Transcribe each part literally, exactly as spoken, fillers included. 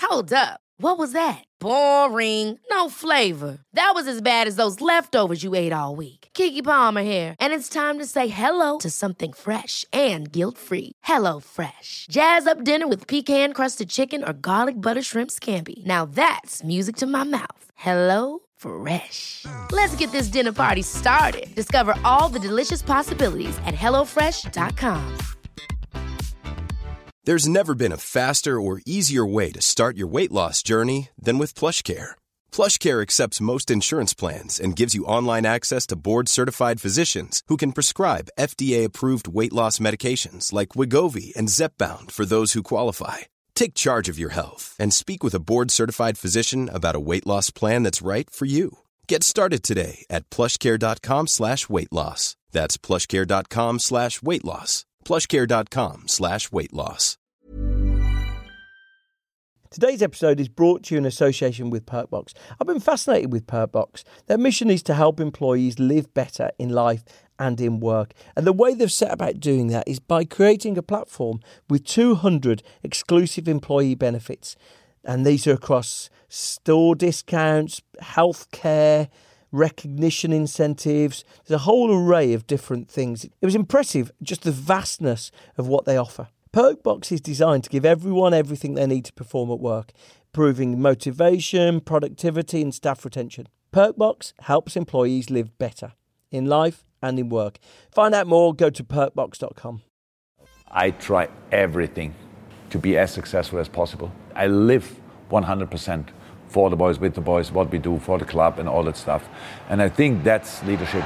Hold up. What was that? Boring. No flavor. That was as bad as those leftovers you ate all week. Keke Palmer here, and it's time to say hello to something fresh and guilt-free. Hello Fresh. Jazz up dinner with pecan-crusted chicken or garlic butter shrimp scampi. Now that's music to my mouth. Hello Fresh. Let's get this dinner party started. Discover all the delicious possibilities at hello fresh dot com. There's never been a faster or easier way to start your weight loss journey than with PlushCare. PlushCare accepts most insurance plans and gives you online access to board-certified physicians who can prescribe F D A-approved weight loss medications like Wegovy and Zepbound for those who qualify. Take charge of your health and speak with a board-certified physician about a weight loss plan that's right for you. Get started today at plushcare.com slash weight loss. That's plushcare.com slash weight loss. plushcare.com slash weight loss. Today's episode is brought to you in association with Perkbox. I've been fascinated with Perkbox. Their mission is to help employees live better in life and in work. And the way they've set about doing that is by creating a platform with two hundred exclusive employee benefits. And these are across store discounts, healthcare, recognition incentives. There's a whole array of different things. It was impressive, just the vastness of what they offer. Perkbox is designed to give everyone everything they need to perform at work, improving motivation, productivity and staff retention. Perkbox helps employees live better in life and in work. Find out more, go to perkbox dot com. I try everything to be as successful as possible. I live one hundred percent for the boys, with the boys, what we do for the club and all that stuff. And I think that's leadership.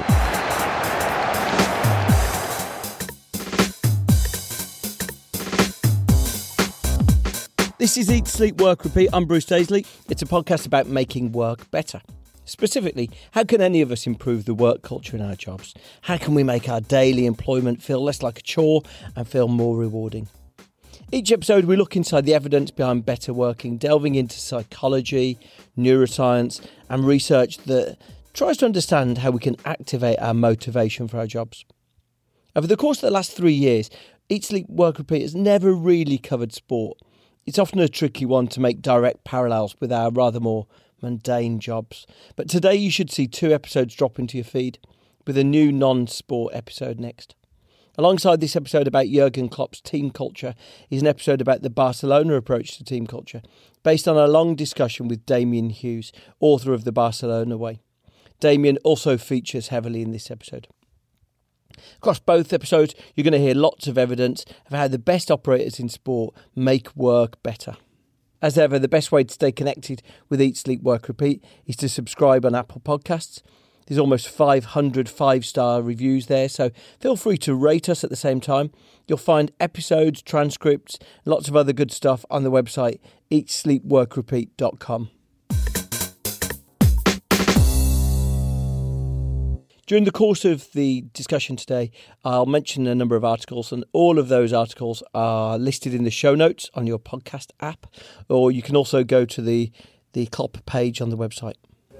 This is Eat, Sleep, Work, Repeat. I'm Bruce Daisley. It's a podcast about making work better. Specifically, how can any of us improve the work culture in our jobs? How can we make our daily employment feel less like a chore and feel more rewarding? Each episode, we look inside the evidence behind better working, delving into psychology, neuroscience, and research that tries to understand how we can activate our motivation for our jobs. Over the course of the last three years, Eat, Sleep, Work, Repeat has never really covered sport. It's often a tricky one to make direct parallels with our rather more mundane jobs. But today you should see two episodes drop into your feed, with a new non-sport episode next. Alongside this episode about Jurgen Klopp's team culture is an episode about the Barcelona approach to team culture, based on a long discussion with Damian Hughes, author of The Barcelona Way. Damian also features heavily in this episode. Across both episodes, you're going to hear lots of evidence of how the best operators in sport make work better. As ever, the best way to stay connected with Eat, Sleep, Work, Repeat is to subscribe on Apple Podcasts. There's almost five hundred five-star reviews there, so feel free to rate us at the same time. You'll find episodes, transcripts, lots of other good stuff on the website eat sleep work repeat dot com. During the course of the discussion today, I'll mention a number of articles, and all of those articles are listed in the show notes on your podcast app, or you can also go to the, the Klopp page on the website.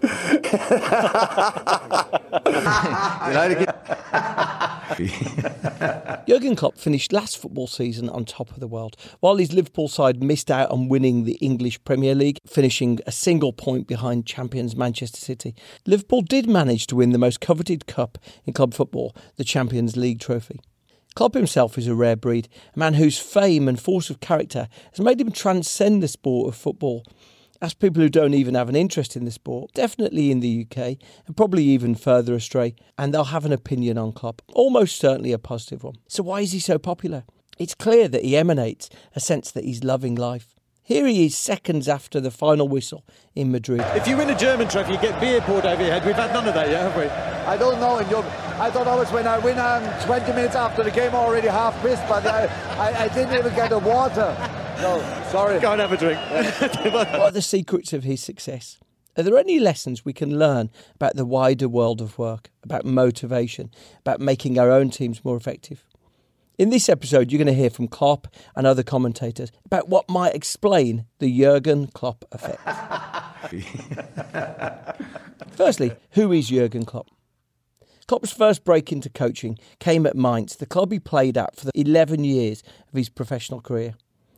Jurgen Klopp finished last football season on top of the world, while his Liverpool side missed out on winning the English Premier League, finishing a single point behind champions Manchester City. Liverpool did manage to win the most coveted cup in club football, the Champions League trophy. Klopp himself is a rare breed, a man whose fame and force of character has made him transcend the sport of football. Ask people who don't even have an interest in the sport, definitely in the U K, and probably even further astray, and they'll have an opinion on Klopp, almost certainly a positive one. So why is he so popular? It's clear that he emanates a sense that he's loving life. Here he is seconds after the final whistle in Madrid. If you win a German trophy, you get beer poured over your head. We've had none of that yet, have we? I don't know. And I thought always when I win, I'm twenty minutes after the game already half pissed, but I, I, I didn't even get a water. No, sorry. Go and have a drink. What are the secrets of his success? Are there any lessons we can learn about the wider world of work, about motivation, about making our own teams more effective? In this episode, you're going to hear from Klopp and other commentators about what might explain the Jurgen Klopp effect. Firstly, who is Jurgen Klopp? Klopp's first break into coaching came at Mainz, the club he played at for the eleven years of his professional career.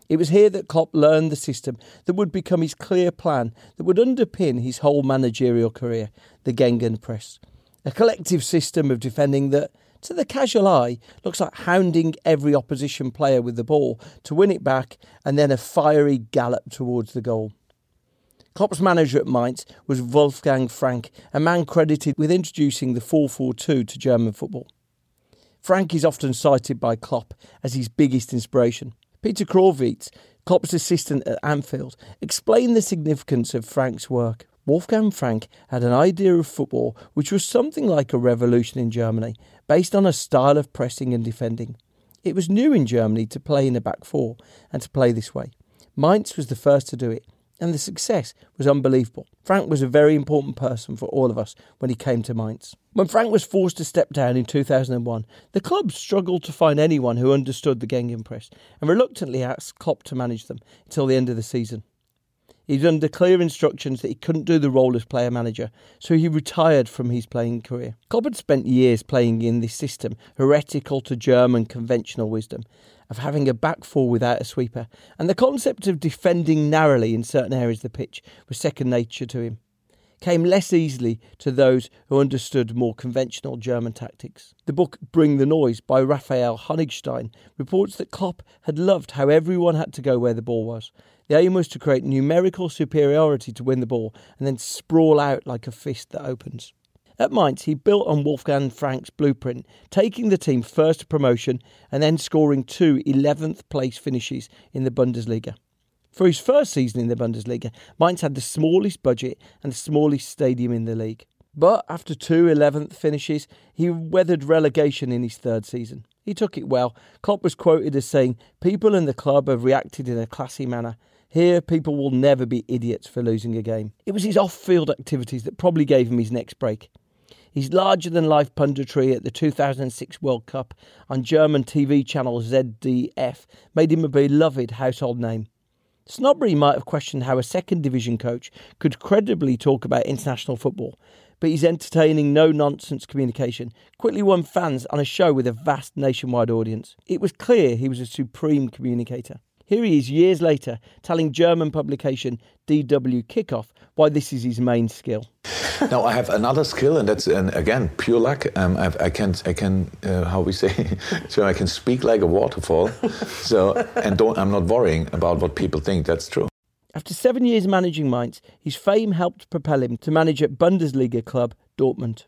It was here that Klopp learned the system that would become his clear plan that would underpin his whole managerial career, the Gegenpress. A collective system of defending that, to the casual eye, looks like hounding every opposition player with the ball to win it back and then a fiery gallop towards the goal. Klopp's manager at Mainz was Wolfgang Frank, a man credited with introducing the four four two to German football. Frank is often cited by Klopp as his biggest inspiration. Peter Krawitz, Klopp's assistant at Anfield, explained the significance of Frank's work. Wolfgang Frank had an idea of football which was something like a revolution in Germany, based on a style of pressing and defending. It was new in Germany to play in a back four and to play this way. Mainz was the first to do it, and the success was unbelievable. Frank was a very important person for all of us when he came to Mainz. When Frank was forced to step down in two thousand one, the club struggled to find anyone who understood the Gegenpress and reluctantly asked Klopp to manage them until the end of the season. He was under clear instructions that he couldn't do the role as player-manager, so he retired from his playing career. Klopp had spent years playing in this system, heretical to German conventional wisdom, of having a back four without a sweeper, and the concept of defending narrowly in certain areas of the pitch was second nature to him. Came less easily to those who understood more conventional German tactics. The book Bring the Noise by Raphael Honigstein reports that Klopp had loved how everyone had to go where the ball was. The aim was to create numerical superiority to win the ball and then sprawl out like a fist that opens. At Mainz, he built on Wolfgang Frank's blueprint, taking the team first to promotion and then scoring two eleventh place finishes in the Bundesliga. For his first season in the Bundesliga, Mainz had the smallest budget and the smallest stadium in the league. But after two eleventh finishes, he weathered relegation in his third season. He took it well. Klopp was quoted as saying, "People in the club have reacted in a classy manner. Here, people will never be idiots for losing a game." It was his off-field activities that probably gave him his next break. His larger-than-life punditry at the two thousand six World Cup on German T V channel Z D F made him a beloved household name. Snobbery might have questioned how a second-division coach could credibly talk about international football, but his entertaining, no-nonsense communication quickly won fans on a show with a vast nationwide audience. It was clear he was a supreme communicator. Here he is years later telling German publication D W Kickoff why this is his main skill. Now I have another skill, and that's and again pure luck. Um, I've, I can I can uh, how we say, so I can speak like a waterfall. So and don't I'm not worrying about what people think. That's true. After seven years managing Mainz, his fame helped propel him to manage at Bundesliga club Dortmund.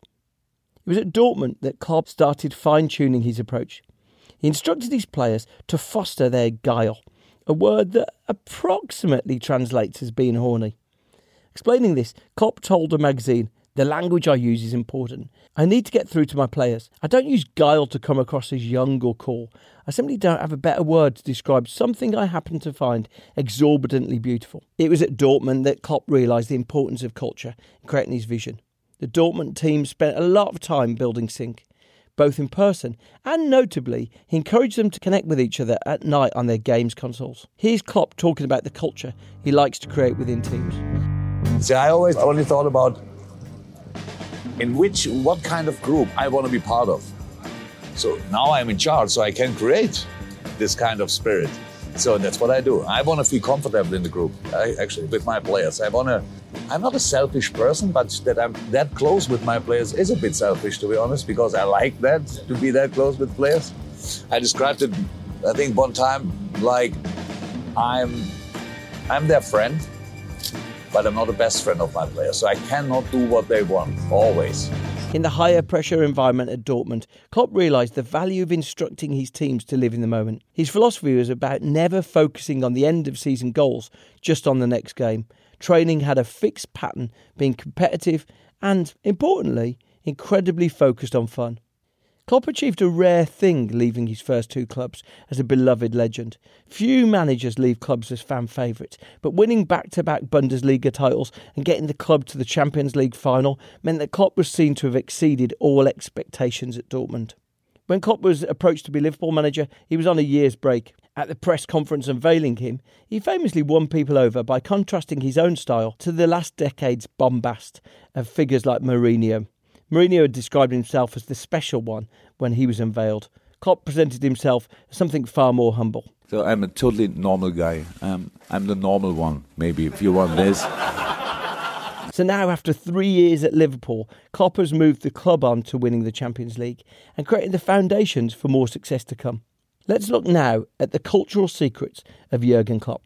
It was at Dortmund that Klopp started fine-tuning his approach. He instructed his players to foster their guile, a word that approximately translates as being horny. Explaining this, Klopp told a magazine, "The language I use is important. I need to get through to my players. I don't use guile to come across as young or cool. I simply don't have a better word to describe something I happen to find exorbitantly beautiful." It was at Dortmund that Klopp realised the importance of culture in creating his vision. The Dortmund team spent a lot of time building sync, both in person and notably, he encouraged them to connect with each other at night on their games consoles. Here's Klopp talking about the culture he likes to create within teams. See, I always only thought about in which, what kind of group I want to be part of. So now I'm in charge, so I can create this kind of spirit. So that's what I do. I want to feel comfortable in the group, I, actually, with my players. I want to, I'm not a selfish person, but that I'm that close with my players is a bit selfish, to be honest, because I like that, to be that close with players. I described it, I think, one time, like I'm, I'm their friend, but I'm not the best friend of my players, so I cannot do what they want, always. In the higher pressure environment at Dortmund, Klopp realised the value of instructing his teams to live in the moment. His philosophy was about never focusing on the end of season goals, just on the next game. Training had a fixed pattern, being competitive and, importantly, incredibly focused on fun. Klopp achieved a rare thing leaving his first two clubs as a beloved legend. Few managers leave clubs as fan favourites, but winning back-to-back Bundesliga titles and getting the club to the Champions League final meant that Klopp was seen to have exceeded all expectations at Dortmund. When Klopp was approached to be Liverpool manager, he was on a year's break. At the press conference unveiling him, he famously won people over by contrasting his own style to the last decade's bombast of figures like Mourinho. Mourinho had described himself as the special one when he was unveiled. Klopp presented himself as something far more humble. So I'm a totally normal guy. Um, I'm the normal one, maybe, if you want this. So now, after three years at Liverpool, Klopp has moved the club on to winning the Champions League and creating the foundations for more success to come. Let's look now at the cultural secrets of Jurgen Klopp.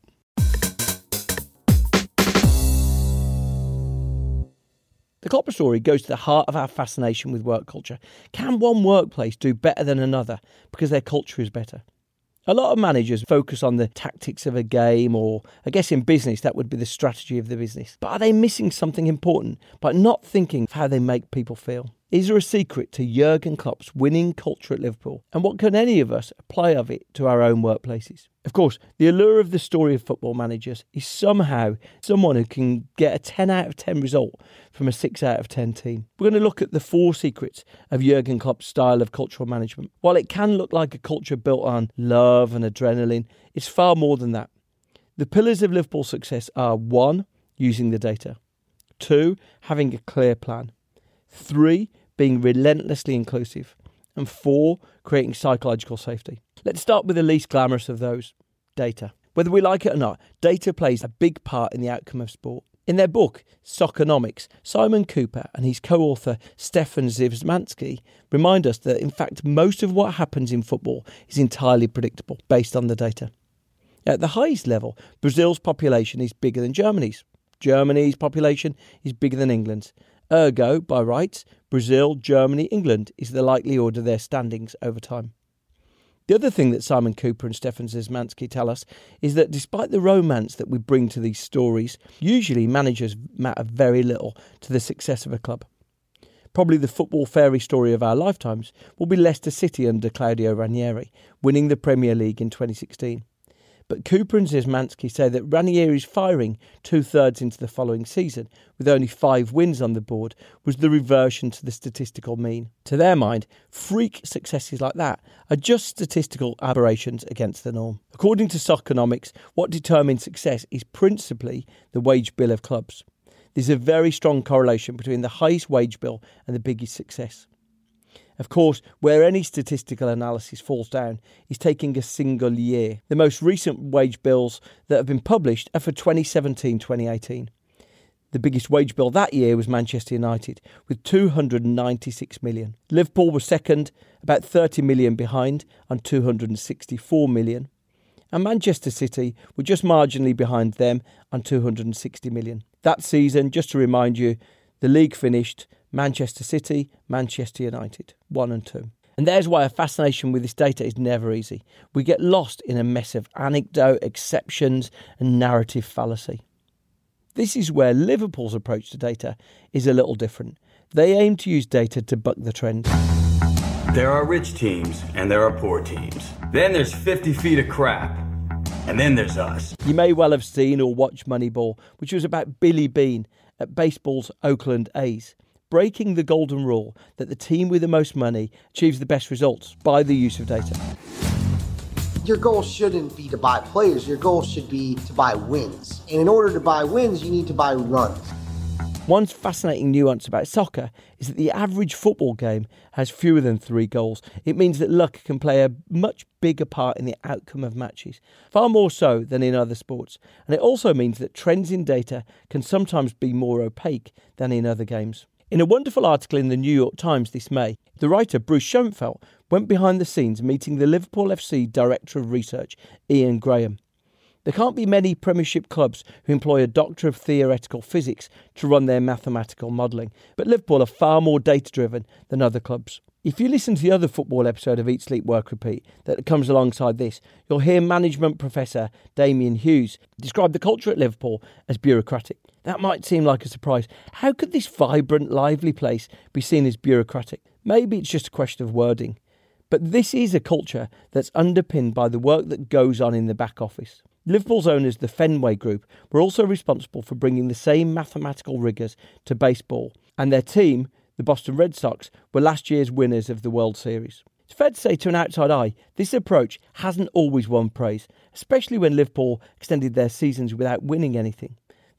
The Klopp story goes to the heart of our fascination with work culture. Can one workplace do better than another because their culture is better? A lot of managers focus on the tactics of a game, or I guess in business that would be the strategy of the business. But are they missing something important by not thinking of how they make people feel? Is there a secret to Jurgen Klopp's winning culture at Liverpool? And what can any of us apply of it to our own workplaces? Of course, the allure of the story of football managers is somehow someone who can get a ten out of ten result from a six out of ten team. We're going to look at the four secrets of Jurgen Klopp's style of cultural management. While it can look like a culture built on love and adrenaline, it's far more than that. The pillars of Liverpool's success are one, using the data. Two, having a clear plan. Three, being relentlessly inclusive. And four, creating psychological safety. Let's start with the least glamorous of those, data. Whether we like it or not, data plays a big part in the outcome of sport. In their book, Soccernomics, Simon Cooper and his co-author Stefan Zivzmansky remind us that in fact most of what happens in football is entirely predictable based on the data. At the highest level, Brazil's population is bigger than Germany's. Germany's population is bigger than England's. Ergo, by rights, Brazil, Germany, England is the likely order of their standings over time. The other thing that Simon Cooper and Stefan Zivzmansky tell us is that despite the romance that we bring to these stories, usually managers matter very little to the success of a club. Probably the football fairy story of our lifetimes will be Leicester City under Claudio Ranieri, winning the Premier League in twenty sixteen. But Cooper and Zivzmansky say that Ranieri's firing two-thirds into the following season, with only five wins on the board, was the reversion to the statistical mean. To their mind, freak successes like that are just statistical aberrations against the norm. According to Soccernomics, what determines success is principally the wage bill of clubs. There's a very strong correlation between the highest wage bill and the biggest success. Of course, where any statistical analysis falls down is taking a single year. The most recent wage bills that have been published are for twenty seventeen twenty eighteen. The biggest wage bill that year was Manchester United, with two hundred ninety-six million. Liverpool was second, about thirty million behind, on two hundred sixty-four million. And Manchester City were just marginally behind them on two hundred sixty million. That season, just to remind you, the league finished Manchester City, Manchester United, one and two. And there's why a fascination with this data is never easy. We get lost in a mess of anecdote, exceptions and narrative fallacy. This is where Liverpool's approach to data is a little different. They aim to use data to buck the trend. There are rich teams and there are poor teams. Then there's fifty feet of crap. And then there's us. You may well have seen or watched Moneyball, which was about Billy Beane at baseball's Oakland A's, breaking the golden rule that the team with the most money achieves the best results by the use of data. Your goal shouldn't be to buy players, your goal should be to buy wins. And in order to buy wins, you need to buy runs. One fascinating nuance about soccer is that the average football game has fewer than three goals. It means that luck can play a much bigger part in the outcome of matches, far more so than in other sports. And it also means that trends in data can sometimes be more opaque than in other games. In a wonderful article in the New York Times this May, the writer Bruce Schoenfeld went behind the scenes meeting the Liverpool F C Director of Research, Ian Graham. There can't be many Premiership clubs who employ a Doctor of Theoretical Physics to run their mathematical modelling, but Liverpool are far more data-driven than other clubs. If you listen to the other football episode of Eat, Sleep, Work, Repeat that comes alongside this, you'll hear management professor Damien Hughes describe the culture at Liverpool as bureaucratic. That might seem like a surprise. How could this vibrant, lively place be seen as bureaucratic? Maybe it's just a question of wording. But this is a culture that's underpinned by the work that goes on in the back office. Liverpool's owners, the Fenway Group, were also responsible for bringing the same mathematical rigours to baseball, and their team, the Boston Red Sox, were last year's winners of the World Series. It's fair to say to an outside eye, this approach hasn't always won praise, especially when Liverpool extended their seasons without winning anything.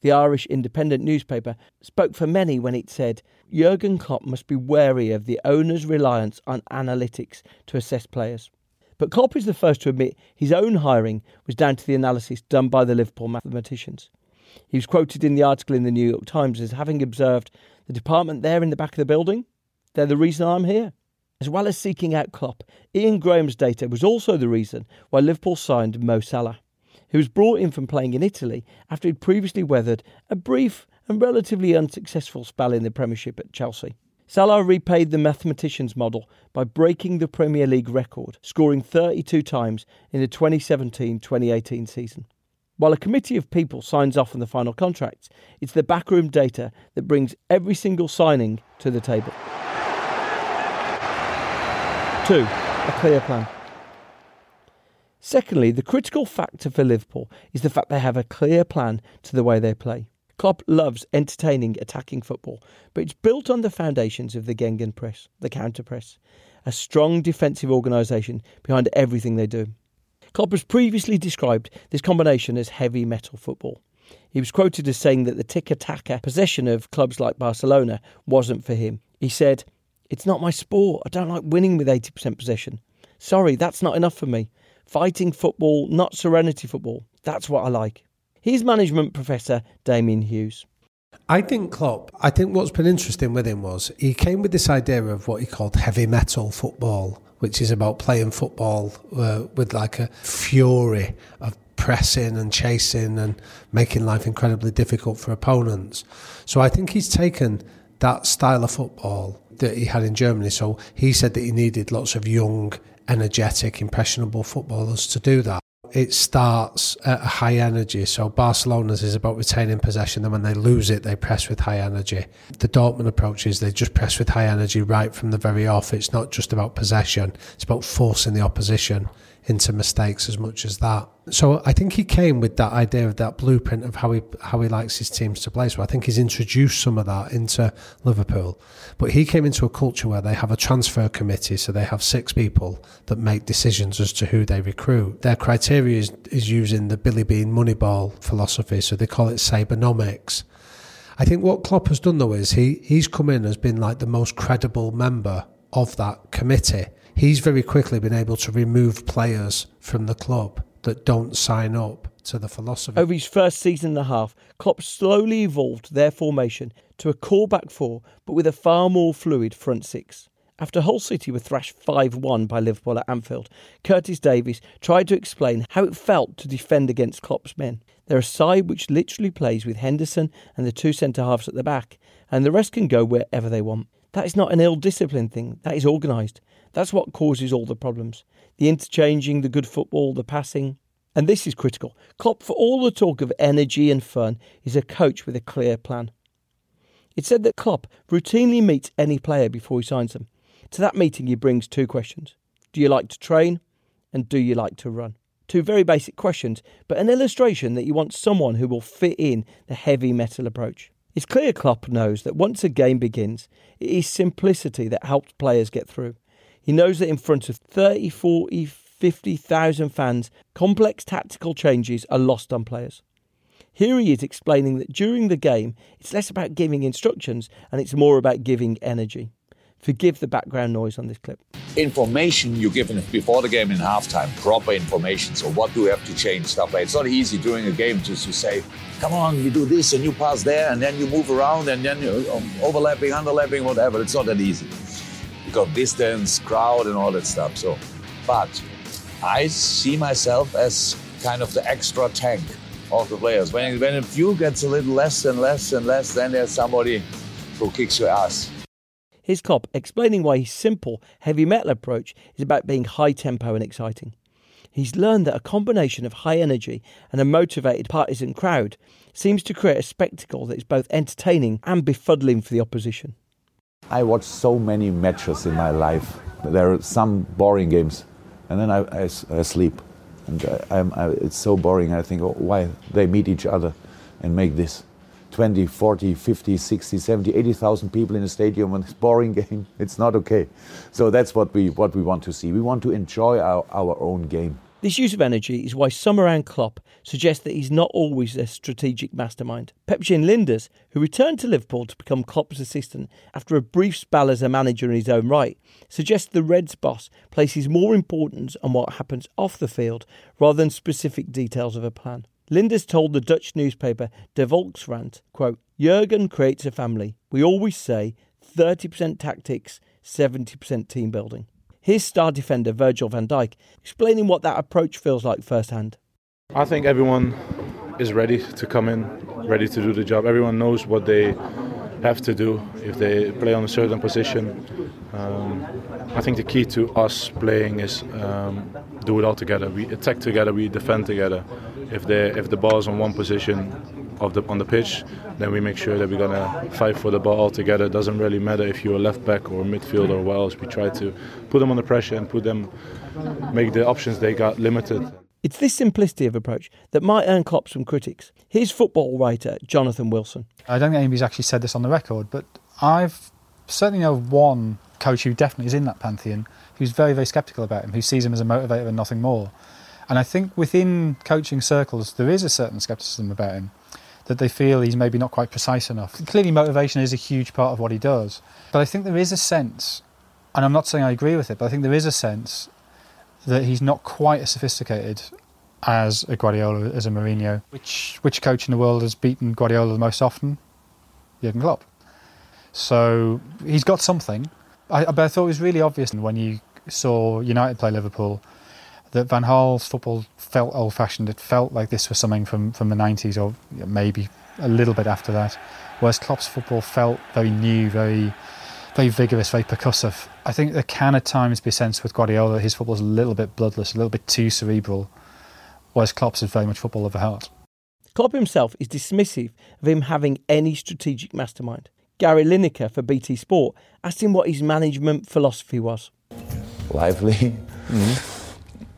The Irish Independent newspaper spoke for many when it said Jurgen Klopp must be wary of the owner's reliance on analytics to assess players. But Klopp is the first to admit his own hiring was down to the analysis done by the Liverpool mathematicians. He was quoted in the article in the New York Times as having observed, "The department there in the back of the building, they're the reason I'm here." As well as seeking out Klopp, Ian Graham's data was also the reason why Liverpool signed Mo Salah, who was brought in from playing in Italy after he'd previously weathered a brief and relatively unsuccessful spell in the Premiership at Chelsea. Salah repaid the mathematicians' model by breaking the Premier League record, scoring thirty-two times in the twenty seventeen twenty eighteen season. While a committee of people signs off on the final contracts, it's the backroom data that brings every single signing to the table. Two, a clear plan. Secondly, the critical factor for Liverpool is the fact they have a clear plan to the way they play. Klopp loves entertaining attacking football, but it's built on the foundations of the Gegenpress, the counter-press, a strong defensive organisation behind everything they do. Klopp has previously described this combination as heavy metal football. He was quoted as saying that the tiki-taka possession of clubs like Barcelona wasn't for him. He said, "It's not my sport. I don't like winning with eighty percent possession. Sorry, that's not enough for me. Fighting football, not serenity football. That's what I like." Here's management professor Damien Hughes. I think Klopp, I think what's been interesting with him was he came with this idea of what he called heavy metal football, which is about playing football uh, with like a fury of pressing and chasing and making life incredibly difficult for opponents. So I think he's taken that style of football that he had in Germany. So he said that he needed lots of young, energetic, impressionable footballers to do that. It starts at a high energy. So Barcelona's is about retaining possession, and when they lose it, they press with high energy. The Dortmund approach is they just press with high energy right from the very off. It's not just about possession. It's about forcing the opposition into mistakes as much as that. So I think he came with that idea of that blueprint of how he how he likes his teams to play. So I think he's introduced some of that into Liverpool. But he came into a culture where they have a transfer committee, so they have six people that make decisions as to who they recruit. Their criteria is, is using the Billy Bean Moneyball philosophy, so they call it Sabernomics. I think what Klopp has done though is he he's come in as been like the most credible member of that committee. He's very quickly been able to remove players from the club that don't sign up to the philosophy. Over his first season and a half, Klopp slowly evolved their formation to a core back four, but with a far more fluid front six. After Hull City were thrashed five one by Liverpool at Anfield, Curtis Davies tried to explain how it felt to defend against Klopp's men. They're a side which literally plays with Henderson and the two centre-halves at the back, and the rest can go wherever they want. That is not an ill-disciplined thing, that is organised. That's what causes all the problems. The interchanging, the good football, the passing. And this is critical. Klopp, for all the talk of energy and fun, is a coach with a clear plan. It's said that Klopp routinely meets any player before he signs them. To that meeting he brings two questions. Do you like to train? And do you like to run? Two very basic questions, but an illustration that you want someone who will fit in the heavy metal approach. It's clear Klopp knows that once a game begins, it is simplicity that helps players get through. He knows that in front of thirty, forty, fifty thousand fans, complex tactical changes are lost on players. Here he is explaining that during the game, it's less about giving instructions and it's more about giving energy. Forgive the background noise on this clip. Information you give before the game in halftime, proper information. So what do we have to change, stuff like that. It's not easy during a game just to say, come on, you do this and you pass there and then you move around and then you're overlapping, underlapping, whatever. It's not that easy. You got distance, crowd and all that stuff. So, but I see myself as kind of the extra tank of the players. When, when a few gets a little less and less and less, then there's somebody who kicks your ass. Here's Klopp explaining why his simple, heavy metal approach is about being high tempo and exciting. He's learned that a combination of high energy and a motivated partisan crowd seems to create a spectacle that is both entertaining and befuddling for the opposition. I watched so many matches in my life. There are some boring games, and then I, I, I sleep. And I, I'm, I, it's so boring. I think, oh, why they meet each other and make this. twenty, forty, fifty, sixty, seventy, eighty thousand people in a stadium and it's a boring game. It's not okay. So that's what we what we want to see. We want to enjoy our, our own game. This use of energy is why some around Klopp suggest that he's not always a strategic mastermind. Pep-Jean Linders, who returned to Liverpool to become Klopp's assistant after a brief spell as a manager in his own right, suggests the Reds boss places more importance on what happens off the field rather than specific details of a plan. Linders told the Dutch newspaper De Volkskrant, quote, "Jurgen creates a family. We always say thirty percent tactics, seventy percent team building." Here's star defender Virgil van Dijk explaining what that approach feels like firsthand. I think everyone is ready to come in, ready to do the job. Everyone knows what they have to do if they play on a certain position. Um, I think the key to us playing is um, do it all together. We attack together, we defend together. If they if the ball's on one position of the on the pitch, then we make sure that we're gonna fight for the ball all together. It doesn't really matter if you're a left back or midfielder or what else. We try to put them under pressure and put them make the options they got limited. It's this simplicity of approach that might earn Klopp some critics. Here's football writer Jonathan Wilson. I don't think anybody's actually said this on the record, but I've certainly know of one coach who definitely is in that pantheon, who's very, very sceptical about him, who sees him as a motivator and nothing more. And I think within coaching circles, there is a certain scepticism about him, that they feel he's maybe not quite precise enough. Clearly motivation is a huge part of what he does. But I think there is a sense, and I'm not saying I agree with it, but I think there is a sense that he's not quite as sophisticated as a Guardiola, as a Mourinho. Which which coach in the world has beaten Guardiola the most often? Jurgen Klopp. So he's got something. I, but I thought it was really obvious when you saw United play Liverpool that Van Gaal's football felt old-fashioned. It felt like this was something from, from the nineties or maybe a little bit after that. Whereas Klopp's football felt very new, very very vigorous, very percussive. I think there can at times be a sense with Guardiola his football's a little bit bloodless, a little bit too cerebral, whereas Klopp's is very much football of the heart. Klopp himself is dismissive of him having any strategic mastermind. Gary Lineker for B T Sport asked him what his management philosophy was. Lively. Mm-hmm.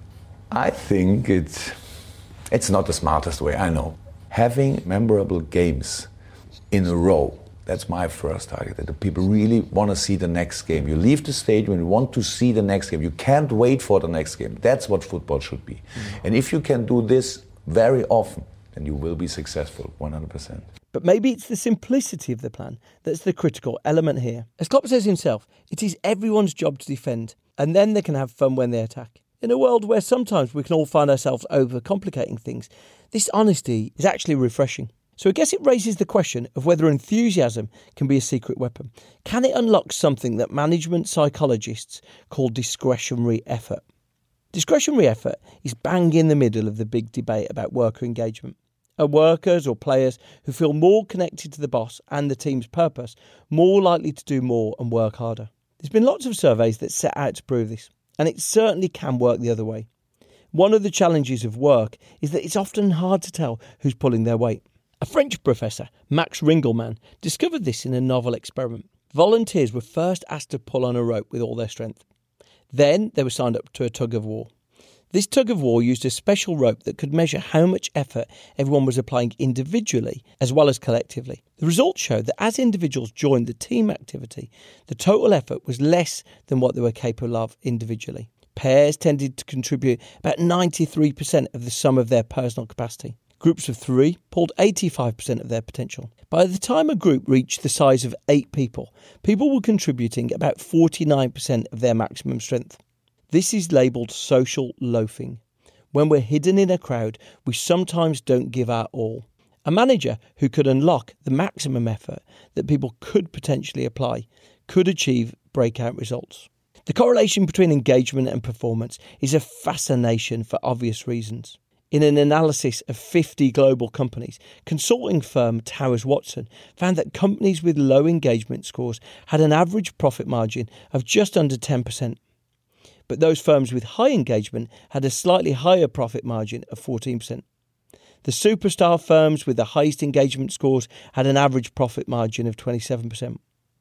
I think it's, it's not the smartest way, I know. Having memorable games in a row, that's my first target, that the people really want to see the next game. You leave the stadium and you want to see the next game. You can't wait for the next game. That's what football should be. Mm-hmm. And if you can do this very often, then you will be successful, one hundred percent. But maybe it's the simplicity of the plan that's the critical element here. As Klopp says himself, it is everyone's job to defend, and then they can have fun when they attack. In a world where sometimes we can all find ourselves overcomplicating things, this honesty is actually refreshing. So I guess it raises the question of whether enthusiasm can be a secret weapon. Can it unlock something that management psychologists call discretionary effort? Discretionary effort is bang in the middle of the big debate about worker engagement. Are workers or players who feel more connected to the boss and the team's purpose more likely to do more and work harder? There's been lots of surveys that set out to prove this, and it certainly can work the other way. One of the challenges of work is that it's often hard to tell who's pulling their weight. A French professor, Max Ringelmann, discovered this in a novel experiment. Volunteers were first asked to pull on a rope with all their strength. Then they were signed up to a tug of war. This tug of war used a special rope that could measure how much effort everyone was applying individually as well as collectively. The results showed that as individuals joined the team activity, the total effort was less than what they were capable of individually. Pairs tended to contribute about ninety-three percent of the sum of their personal capacity. Groups of three pulled eighty-five percent of their potential. By the time a group reached the size of eight people, people were contributing about forty-nine percent of their maximum strength. This is labelled social loafing. When we're hidden in a crowd, we sometimes don't give our all. A manager who could unlock the maximum effort that people could potentially apply could achieve breakout results. The correlation between engagement and performance is a fascination for obvious reasons. In an analysis of fifty global companies, consulting firm Towers Watson found that companies with low engagement scores had an average profit margin of just under ten percent. But those firms with high engagement had a slightly higher profit margin of fourteen percent. The superstar firms with the highest engagement scores had an average profit margin of twenty-seven percent.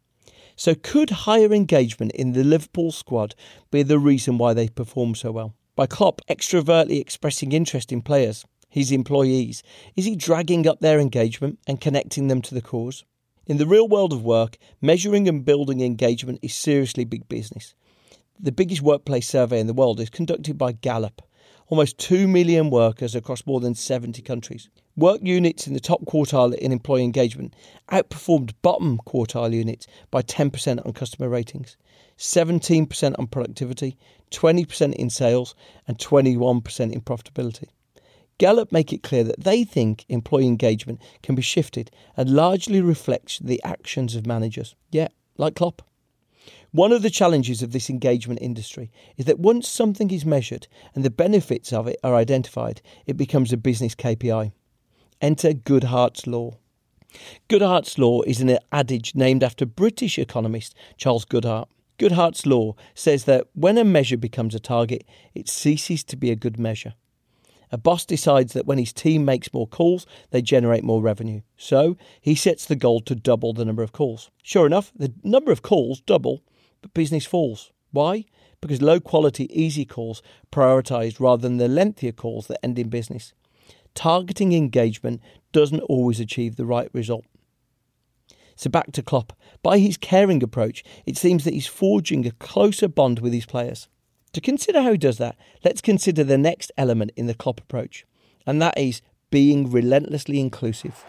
So could higher engagement in the Liverpool squad be the reason why they perform so well? By Klopp extrovertly expressing interest in players, his employees, is he dragging up their engagement and connecting them to the cause? In the real world of work, measuring and building engagement is seriously big business. The biggest workplace survey in the world is conducted by Gallup. almost two million workers across more than seventy countries. Work units in the top quartile in employee engagement outperformed bottom quartile units by ten percent on customer ratings, seventeen percent on productivity, twenty percent in sales and twenty-one percent in profitability. Gallup make it clear that they think employee engagement can be shifted and largely reflects the actions of managers. Yeah, like Klopp. One of the challenges of this engagement industry is that once something is measured and the benefits of it are identified, it becomes a business K P I. Enter Goodhart's Law. Goodhart's Law is an adage named after British economist Charles Goodhart. Goodhart's Law says that when a measure becomes a target, it ceases to be a good measure. A boss decides that when his team makes more calls, they generate more revenue. So he sets the goal to double the number of calls. Sure enough, the number of calls double, but business falls. Why? Because low-quality, easy calls prioritised rather than the lengthier calls that end in business. Targeting engagement doesn't always achieve the right result. So back to Klopp. By his caring approach, it seems that he's forging a closer bond with his players. To consider how he does that, let's consider the next element in the Klopp approach, and that is being relentlessly inclusive.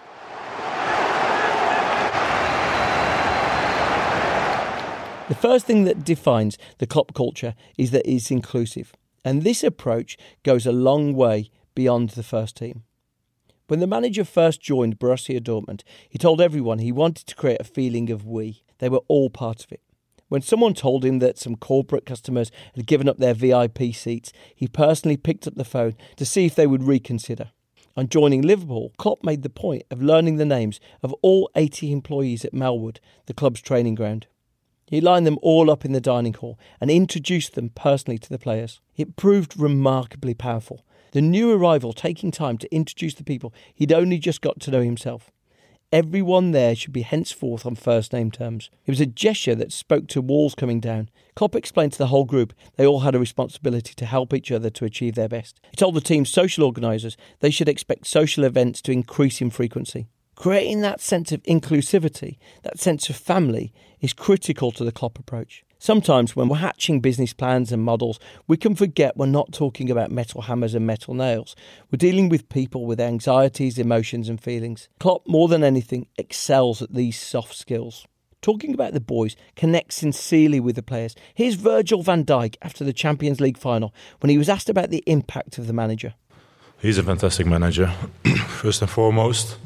The first thing that defines the Klopp culture is that it's inclusive, and this approach goes a long way beyond the first team. When the manager first joined Borussia Dortmund, he told everyone he wanted to create a feeling of we. They were all part of it. When someone told him that some corporate customers had given up their V I P seats, he personally picked up the phone to see if they would reconsider. On joining Liverpool, Klopp made the point of learning the names of all eighty employees at Melwood, the club's training ground. He lined them all up in the dining hall and introduced them personally to the players. It proved remarkably powerful, the new arrival taking time to introduce the people he'd only just got to know himself. Everyone there should be henceforth on first-name terms. It was a gesture that spoke to walls coming down. Klopp explained to the whole group they all had a responsibility to help each other to achieve their best. He told the team's social organisers they should expect social events to increase in frequency. Creating that sense of inclusivity, that sense of family, is critical to the Klopp approach. Sometimes when we're hatching business plans and models, we can forget we're not talking about metal hammers and metal nails. We're dealing with people with anxieties, emotions and feelings. Klopp, more than anything, excels at these soft skills. Talking about the boys connects sincerely with the players. Here's Virgil van Dijk after the Champions League final when he was asked about the impact of the manager. He's a fantastic manager, first and foremost.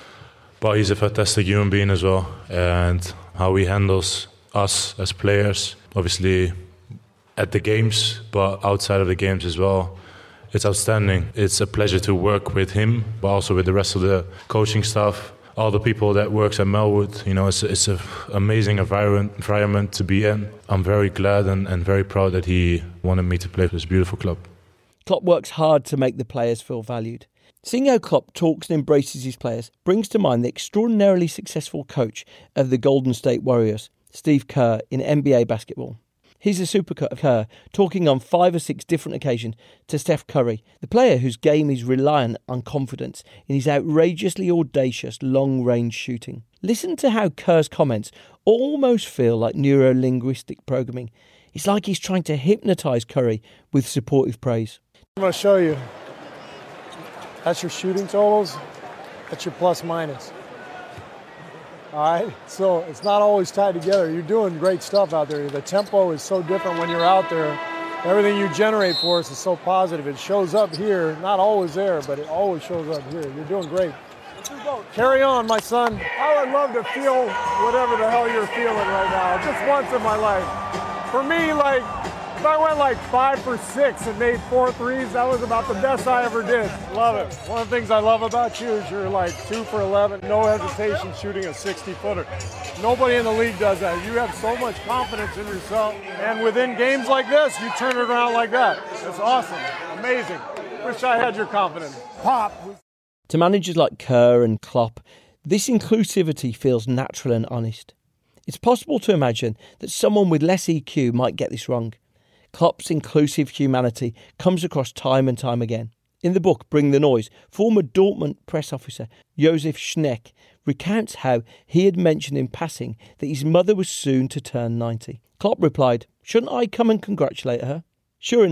But he's a fantastic human being as well, and how he handles us as players, obviously at the games, but outside of the games as well. It's outstanding. It's a pleasure to work with him, but also with the rest of the coaching staff, all the people that works at Melwood. You know, it's it's an amazing environment environment to be in. I'm very glad and, and very proud that he wanted me to play for this beautiful club. Klopp works hard to make the players feel valued. Seeing how Klopp talks and embraces his players brings to mind the extraordinarily successful coach of the Golden State Warriors, Steve Kerr, in N B A basketball. He's a supercut of Kerr, talking on five or six different occasions to Steph Curry, the player whose game is reliant on confidence in his outrageously audacious long-range shooting. Listen to how Kerr's comments almost feel like neuro-linguistic programming. It's like he's trying to hypnotise Curry with supportive praise. I'm going to show you. That's your shooting totals. That's your plus minus. All right, so it's not always tied together. You're doing great stuff out there. The tempo is so different when you're out there. Everything you generate for us is so positive. It shows up here, not always there, but it always shows up here. You're doing great. Carry on, my son. I would love to feel whatever the hell you're feeling right now, just once in my life. For me, like, if I went like five for six and made four threes, that was about the best I ever did. Love it. One of the things I love about you is you're like two for eleven, no hesitation shooting a sixty-footer. Nobody in the league does that. You have so much confidence in yourself. And within games like this, you turn it around like that. It's awesome. Amazing. Wish I had your confidence. Pop. To managers like Kerr and Klopp, this inclusivity feels natural and honest. It's possible to imagine that someone with less E Q might get this wrong. Klopp's inclusive humanity comes across time and time again. In the book Bring the Noise, former Dortmund press officer Josef Schneck recounts how he had mentioned in passing that his mother was soon to turn ninety. Klopp replied, "Shouldn't I come and congratulate her?" Sure enough,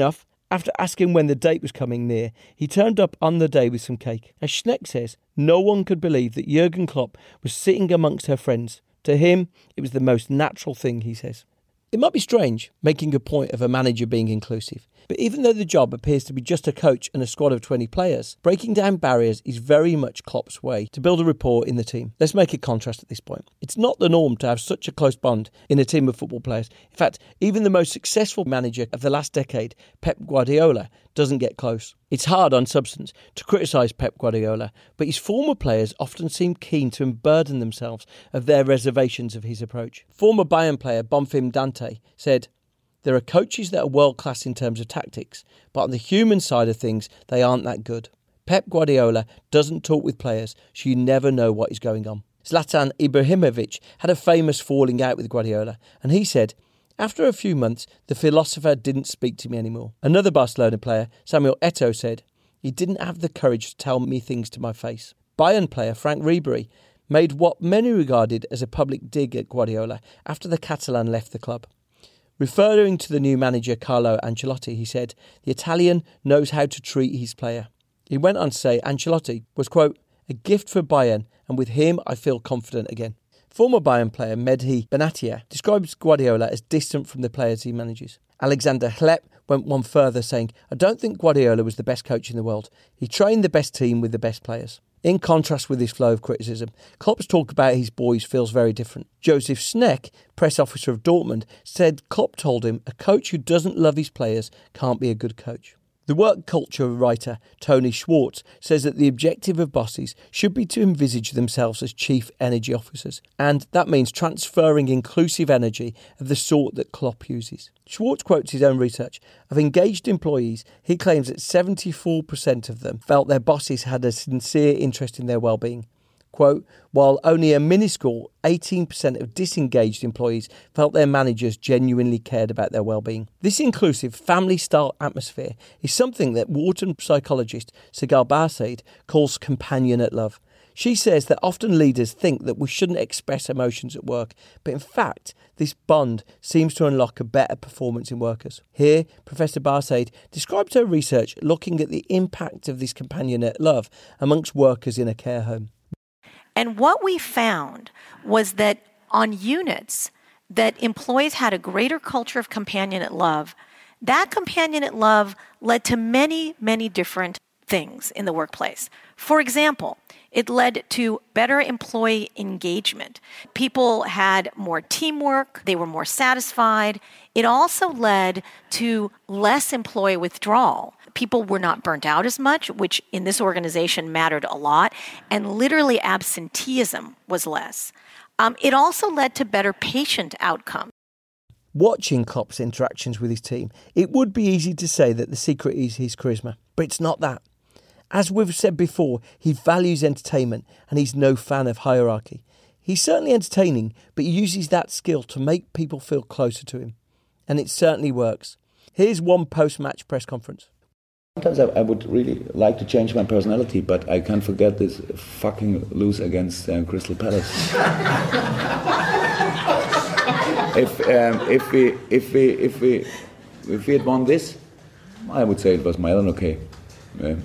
After asking when the date was coming near, he turned up on the day with some cake. As Schneck says, no one could believe that Jurgen Klopp was sitting amongst her friends. To him, it was the most natural thing, he says. It might be strange, making a point of a manager being inclusive, but even though the job appears to be just a coach and a squad of twenty players, breaking down barriers is very much Klopp's way to build a rapport in the team. Let's make a contrast at this point. It's not the norm to have such a close bond in a team of football players. In fact, even the most successful manager of the last decade, Pep Guardiola, doesn't get close. It's hard on substance to criticise Pep Guardiola, but his former players often seem keen to unburden themselves of their reservations of his approach. Former Bayern player Bonfim Dante said, "There are coaches that are world-class in terms of tactics, but on the human side of things, they aren't that good. Pep Guardiola doesn't talk with players, so you never know what is going on." Zlatan Ibrahimovic had a famous falling out with Guardiola, and he said, "After a few months, the philosopher didn't speak to me anymore." Another Barcelona player, Samuel Eto'o, said, "He didn't have the courage to tell me things to my face." Bayern player Frank Ribery made what many regarded as a public dig at Guardiola after the Catalan left the club. Referring to the new manager Carlo Ancelotti, he said, "The Italian knows how to treat his player." He went on to say Ancelotti was, quote, "a gift for Bayern, and with him I feel confident again." Former Bayern player Mehdi Benatia describes Guardiola as distant from the players he manages. Alexander Hleb went one further, saying, "I don't think Guardiola was the best coach in the world. He trained the best team with the best players." In contrast with this flow of criticism, Klopp's talk about his boys feels very different. Josef Schneck, press officer of Dortmund, said Klopp told him a coach who doesn't love his players can't be a good coach. The work culture writer Tony Schwartz says that the objective of bosses should be to envisage themselves as chief energy officers, and that means transferring inclusive energy of the sort that Klopp uses. Schwartz quotes his own research. Of engaged employees, he claims that seventy-four percent of them felt their bosses had a sincere interest in their well-being. Quote, while only a minuscule eighteen percent of disengaged employees felt their managers genuinely cared about their well-being. This inclusive family-style atmosphere is something that Wharton psychologist Sigal Barsaid calls companionate love. She says that often leaders think that we shouldn't express emotions at work, but in fact, this bond seems to unlock a better performance in workers. Here, Professor Barsaid describes her research looking at the impact of this companionate love amongst workers in a care home. And what we found was that on units that employees had a greater culture of companionate love, that companionate love led to many, many different things in the workplace. For example, it led to better employee engagement. People had more teamwork, they were more satisfied. It also led to less employee withdrawal. People were not burnt out as much, which in this organization mattered a lot, and literally absenteeism was less. Um, it also led to better patient outcomes. Watching Klopp's interactions with his team, it would be easy to say that the secret is his charisma, but it's not that. As we've said before, he values entertainment and he's no fan of hierarchy. He's certainly entertaining, but he uses that skill to make people feel closer to him. And it certainly works. Here's one post-match press conference. Sometimes I, I would really like to change my personality, but I can't forget this fucking lose against uh, Crystal Palace. if um, if we if we if we if we had won this, I would say it was more than okay. Yeah.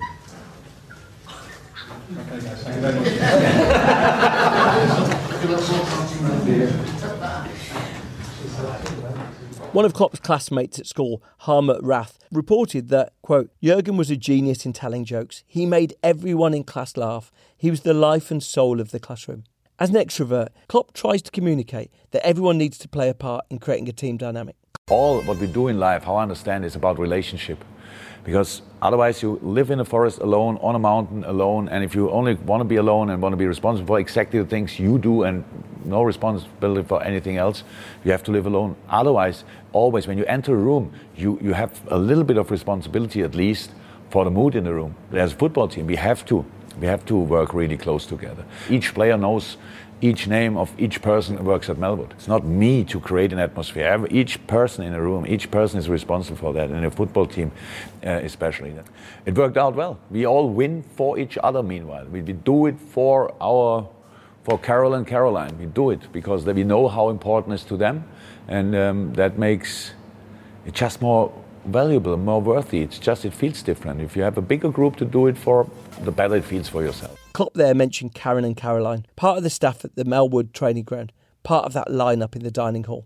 One of Klopp's classmates at school, Harmut Rath, reported that, quote, Jurgen was a genius in telling jokes. He made everyone in class laugh. He was the life and soul of the classroom. As an extrovert, Klopp tries to communicate that everyone needs to play a part in creating a team dynamic. All what we do in life, how I understand, is about relationship. Because otherwise you live in a forest alone, on a mountain alone, and if you only want to be alone and want to be responsible for exactly the things you do and no responsibility for anything else, you have to live alone. Otherwise, always when you enter a room, you, you have a little bit of responsibility at least for the mood in the room. As a football team, we have to. We have to work really close together. Each player knows each name of each person who works at Melwood. It's not me to create an atmosphere. Each person in a room, each person is responsible for that, and in a football team uh, especially. It worked out well. We all win for each other meanwhile. We, we do it for our, for Carol and Caroline. We do it because we know how important it is to them, and um, that makes it just more valuable, more worthy. It's just, it feels different. If you have a bigger group to do it for, the better it feels for yourself. Klopp there mentioned Karen and Caroline, part of the staff at the Melwood training ground, part of that lineup in the dining hall.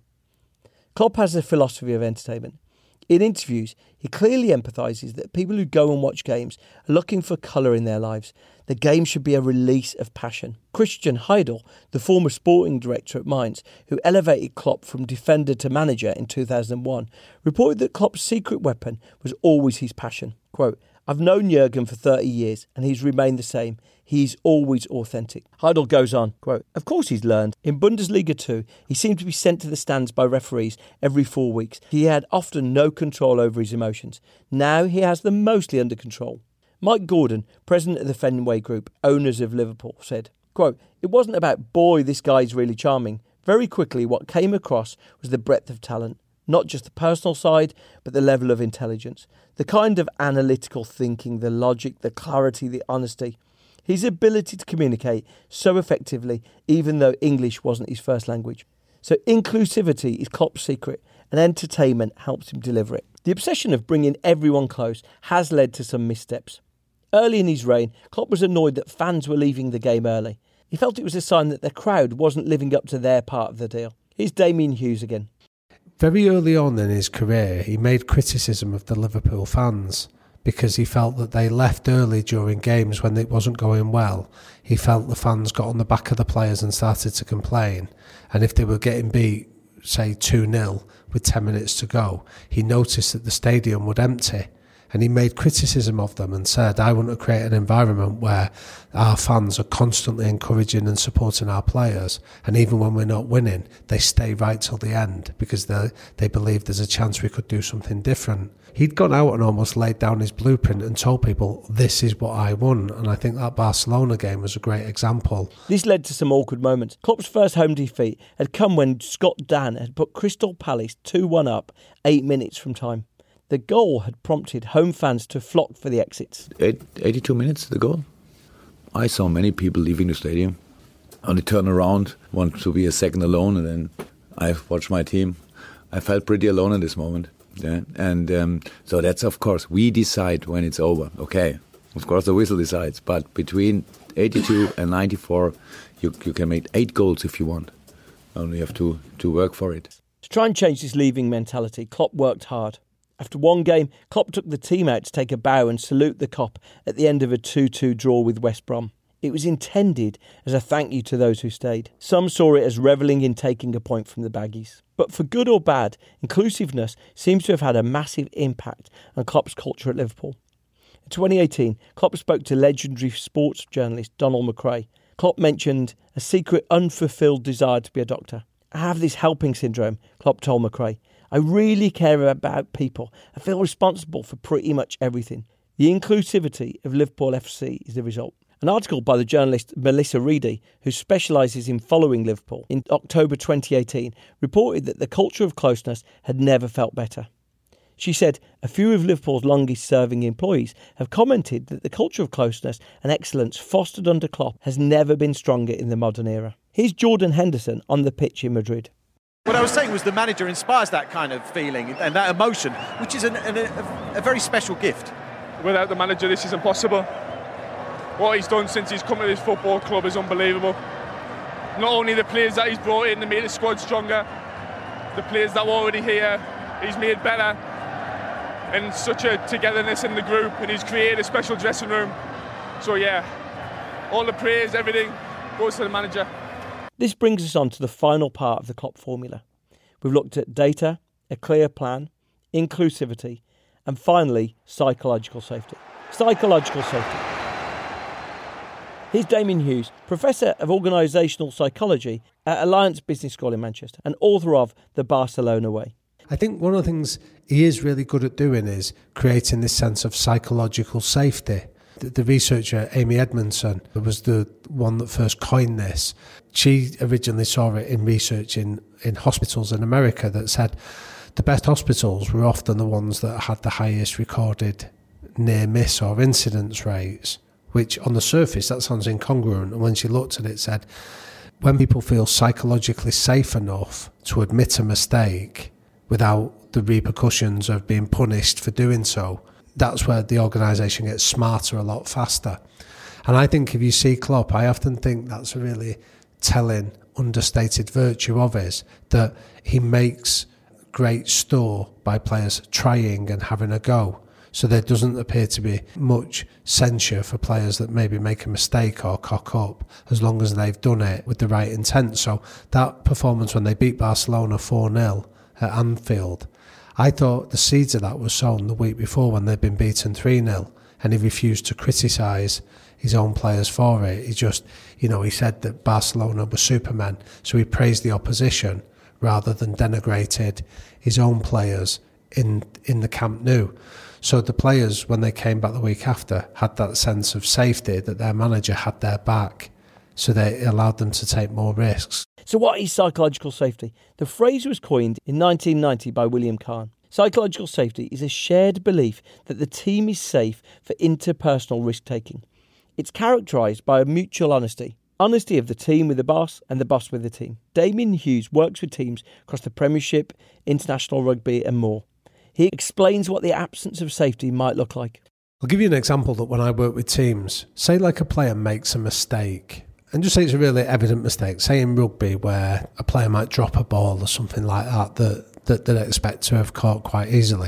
Klopp has a philosophy of entertainment. In interviews, he clearly empathises that people who go and watch games are looking for colour in their lives. The game should be a release of passion. Christian Heidel, the former sporting director at Mainz, who elevated Klopp from defender to manager in two thousand one, reported that Klopp's secret weapon was always his passion. Quote, "I've known Jurgen for thirty years and he's remained the same. He's always authentic." Heidel goes on, quote, "Of course he's learned. In Bundesliga two, he seemed to be sent to the stands by referees every four weeks. He had often no control over his emotions. Now he has them mostly under control." Mike Gordon, president of the Fenway Group, owners of Liverpool, said, quote, "It wasn't about, boy, this guy's really charming. Very quickly, what came across was the breadth of talent. Not just the personal side, but the level of intelligence. The kind of analytical thinking, the logic, the clarity, the honesty. His ability to communicate so effectively, even though English wasn't his first language. So inclusivity is Klopp's secret, and entertainment helps him deliver it. The obsession of bringing everyone close has led to some missteps. Early in his reign, Klopp was annoyed that fans were leaving the game early. He felt it was a sign that the crowd wasn't living up to their part of the deal. Here's Damien Hughes again. Very early on in his career, he made criticism of the Liverpool fans because he felt that they left early during games when it wasn't going well. He felt the fans got on the back of the players and started to complain. And if they were getting beat, say two nil with ten minutes to go, he noticed that the stadium would empty. And he made criticism of them and said, I want to create an environment where our fans are constantly encouraging and supporting our players. And even when we're not winning, they stay right till the end because they they believe there's a chance we could do something different. He'd gone out and almost laid down his blueprint and told people, this is what I want. And I think that Barcelona game was a great example. This led to some awkward moments. Klopp's first home defeat had come when Scott Dann had put Crystal Palace two one up eight minutes from time. The goal had prompted home fans to flock for the exits. Eight, eighty-two minutes, the goal. I saw many people leaving the stadium. Only turn around, want to be a second alone, and then I watched my team. I felt pretty alone in this moment. Yeah? And um, so that's, of course, we decide when it's over. Okay, of course the whistle decides, but between eighty-two and ninety-four, you, you can make eight goals if you want. Only have to, to work for it. To try and change this leaving mentality, Klopp worked hard. After one game, Klopp took the team out to take a bow and salute the Kop at the end of a two two draw with West Brom. It was intended as a thank you to those who stayed. Some saw it as revelling in taking a point from the Baggies. But for good or bad, inclusiveness seems to have had a massive impact on Klopp's culture at Liverpool. In twenty eighteen, Klopp spoke to legendary sports journalist Donald McRae. Klopp mentioned a secret unfulfilled desire to be a doctor. I have this helping syndrome, Klopp told McRae. I really care about people. I feel responsible for pretty much everything. The inclusivity of Liverpool F C is the result. An article by the journalist Melissa Reedy, who specialises in following Liverpool, in October twenty eighteen, reported that the culture of closeness had never felt better. She said a few of Liverpool's longest-serving employees have commented that the culture of closeness and excellence fostered under Klopp has never been stronger in the modern era. Here's Jordan Henderson on the pitch in Madrid. What I was saying was the manager inspires that kind of feeling and that emotion, which is an, an, a, a very special gift. Without the manager, this is impossible. What he's done since he's come to this football club is unbelievable. Not only the players that he's brought in to make the squad stronger, the players that were already here, he's made better. And such a togetherness in the group, and he's created a special dressing room. So yeah, all the praise, everything goes to the manager. This brings us on to the final part of the Klopp formula. We've looked at data, a clear plan, inclusivity, and finally, psychological safety. Psychological safety. Here's Damien Hughes, Professor of Organisational Psychology at Alliance Business School in Manchester and author of The Barcelona Way. I think one of the things he is really good at doing is creating this sense of psychological safety. The, the researcher Amy Edmondson was the one that first coined this. She originally saw it in research in, in hospitals in America that said the best hospitals were often the ones that had the highest recorded near miss or incidence rates, which on the surface that sounds incongruent. And when she looked at it, it said when people feel psychologically safe enough to admit a mistake without the repercussions of being punished for doing so, that's where the organisation gets smarter a lot faster. And I think if you see Klopp, I often think that's a really telling, understated virtue of his, that he makes great store by players trying and having a go. So there doesn't appear to be much censure for players that maybe make a mistake or cock up, as long as they've done it with the right intent. So that performance when they beat Barcelona four nil at Anfield, I thought the seeds of that were sown the week before when they'd been beaten three nil, and he refused to criticise his own players for it. He just, you know, he said that Barcelona were supermen, so he praised the opposition rather than denigrated his own players in in the Camp Nou. So the players, when they came back the week after, had that sense of safety that their manager had their back, so they allowed them to take more risks. So what is psychological safety? The phrase was coined in nineteen ninety by William Kahn. Psychological safety is a shared belief that the team is safe for interpersonal risk-taking. It's characterised by a mutual honesty. Honesty of the team with the boss and the boss with the team. Damien Hughes works with teams across the Premiership, international rugby and more. He explains what the absence of safety might look like. I'll give you an example that when I work with teams, say like a player makes a mistake, and just say it's a really evident mistake, say in rugby where a player might drop a ball or something like that that, that they expect to have caught quite easily.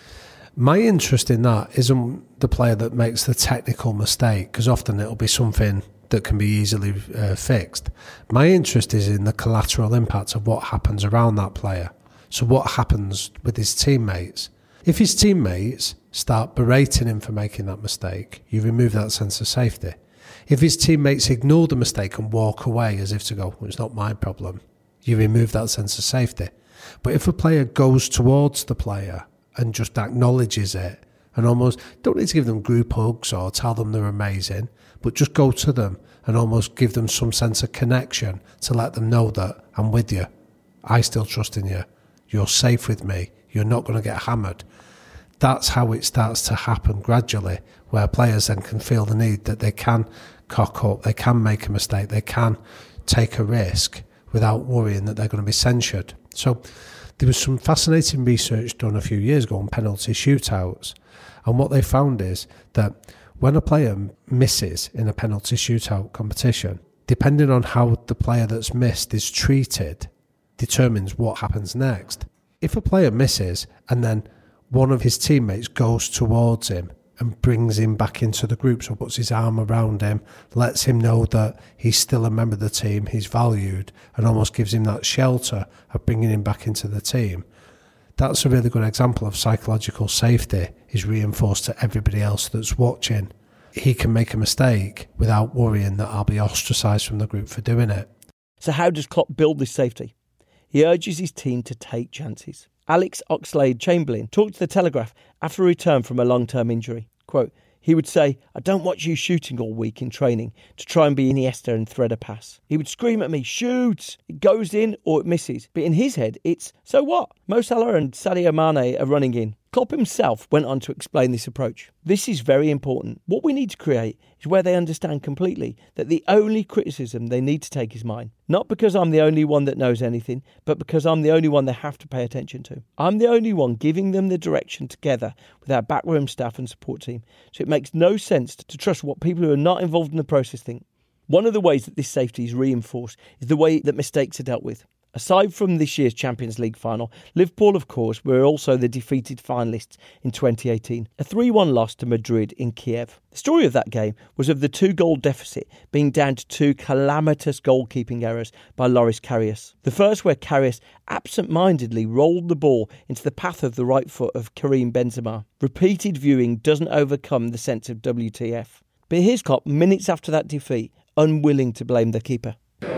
My interest in that isn't the player that makes the technical mistake, because often it'll be something that can be easily uh, fixed. My interest is in the collateral impact of what happens around that player. So what happens with his teammates? If his teammates start berating him for making that mistake, you remove that sense of safety. If his teammates ignore the mistake and walk away as if to go, well, it's not my problem, you remove that sense of safety. But if a player goes towards the player and just acknowledges it, and almost, don't need to give them group hugs or tell them they're amazing, but just go to them and almost give them some sense of connection to let them know that I'm with you, I still trust in you, you're safe with me, you're not going to get hammered. That's how it starts to happen gradually, where players then can feel the need that they can cock up, they can make a mistake, they can take a risk without worrying that they're going to be censured. So there was some fascinating research done a few years ago on penalty shootouts, and what they found is that when a player misses in a penalty shootout competition, depending on how the player that's missed is treated, determines what happens next. If a player misses and then one of his teammates goes towards him and brings him back into the group, so puts his arm around him, lets him know that he's still a member of the team, he's valued, and almost gives him that shelter of bringing him back into the team, that's a really good example of psychological safety is reinforced to everybody else that's watching. He can make a mistake without worrying that I'll be ostracised from the group for doing it. So how does Klopp build this safety? He urges his team to take chances. Alex Oxlade-Chamberlain talked to The Telegraph after a return from a long-term injury. Quote, he would say, I don't watch you shooting all week in training to try and be Iniesta and thread a pass. He would scream at me, shoot! It goes in or it misses. But in his head, it's, so what? Mo Salah and Sadio Mane are running in. Klopp himself went on to explain this approach. This is very important. What we need to create is where they understand completely that the only criticism they need to take is mine. Not because I'm the only one that knows anything, but because I'm the only one they have to pay attention to. I'm the only one giving them the direction together with our backroom staff and support team. So it makes no sense to trust what people who are not involved in the process think. One of the ways that this safety is reinforced is the way that mistakes are dealt with. Aside from this year's Champions League final, Liverpool, of course, were also the defeated finalists in twenty eighteen. A three one loss to Madrid in Kiev. The story of that game was of the two-goal deficit being down to two calamitous goalkeeping errors by Loris Karius. The first where Karius absent-mindedly rolled the ball into the path of the right foot of Karim Benzema. Repeated viewing doesn't overcome the sense of W T F. But here's Klopp minutes after that defeat, unwilling to blame the keeper.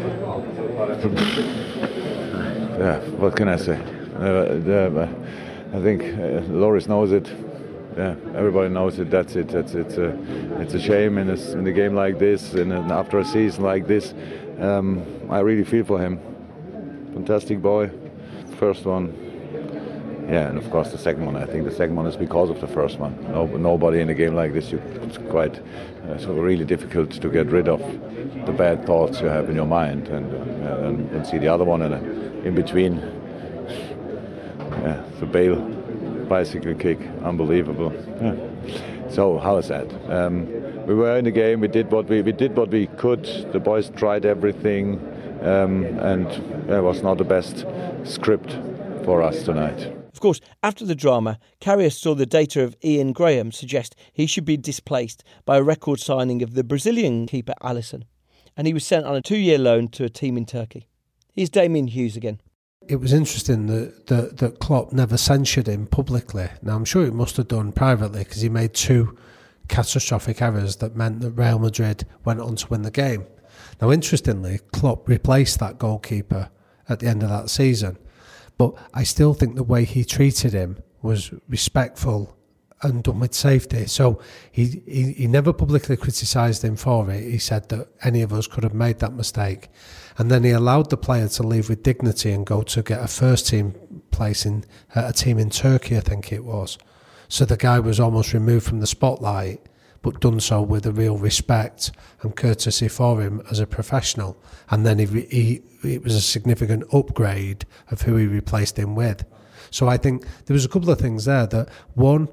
Yeah, what can I say? Uh, uh, I think uh, Loris knows it. Yeah, everybody knows it. That's it. That's it's a it's a shame in a, in a game like this, and after a season like this. Um, I really feel for him. Fantastic boy. First one. Yeah, and of course the second one. I think the second one is because of the first one. No, nobody in a game like this, you, it's quite uh, so really difficult to get rid of the bad thoughts you have in your mind, and uh, and, and see the other one and. Uh, in between, Yeah, the Bale bicycle kick, unbelievable. Yeah. So how is that? Um, we were in the game. We did what we we did what we could. The boys tried everything, um, and it was not the best script for us tonight. Of course, after the drama, Carrier saw the data of Ian Graham suggest he should be displaced by a record signing of the Brazilian keeper Alisson, and he was sent on a two-year loan to a team in Turkey. Here's Damien Hughes again. It was interesting that, that, that Klopp never censured him publicly. Now, I'm sure he must have done privately because he made two catastrophic errors that meant that Real Madrid went on to win the game. Now, interestingly, Klopp replaced that goalkeeper at the end of that season. But I still think the way he treated him was respectful and done with safety. So he, he, he never publicly criticised him for it. He said that any of us could have made that mistake. And then he allowed the player to leave with dignity and go to get a first team place in uh, a team in Turkey, I think it was. So the guy was almost removed from the spotlight, but done so with a real respect and courtesy for him as a professional. And then he, he, it was a significant upgrade of who he replaced him with. So I think there was a couple of things there that, one,